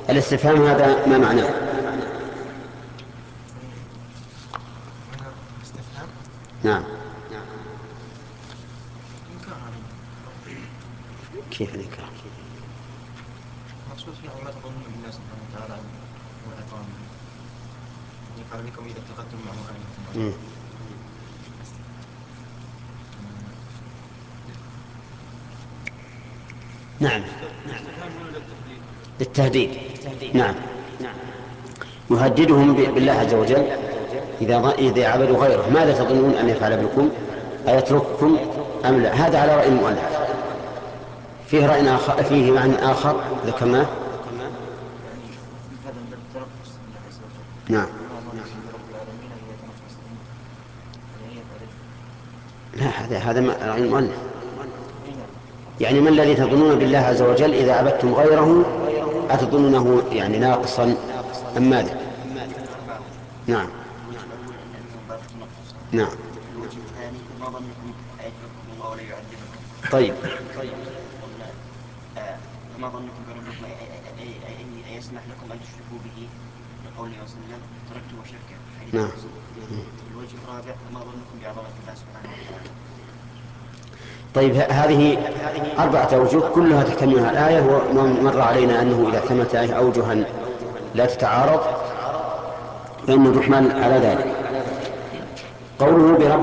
الاستفهام هذا ما معناه؟ استفهام. نعم. إنكار. كيف الإنكار؟ مقصود فيه ما تظنون بالله سبحانه وتعالى هو عطاء يفعل بكم إذا اتخذتم معه آلهة. نعم. للتهديد. نعم. يهددهم بالله عز وجل إذا عبدوا غيره ماذا تظنون أن يفعل بكم؟ أيترككم أم لا؟ هذا على رأي المؤلف. فيه رأي آخر، فيه معنى آخر ذكرناه. نعم. لا، هذا رأي المؤلف. يعني ما الذي تظنون بالله عز وجل إذا عبدتم غيره؟ أتظنونه يعني ناقصا أم ماذا؟ نعم. نعم. الوجه الثاني ما ظنكم أيترككم الله ولا يعذبكم. طيب. قلنا فما ظنكم بربكم أي يسمح لكم أن تشركوا به لقوله صلى الله عليه وسلم تركتم شركا حديث نعم. الوجه الرابع فما ظنكم بعظمة الله سبحانه وتعالى. طيب، هذه 4 أوجه كلها تحتملها الآية، ومر علينا أنه إذا ثمت أوجها لا تتعارض فإنه يحمل على ذلك. قوله برب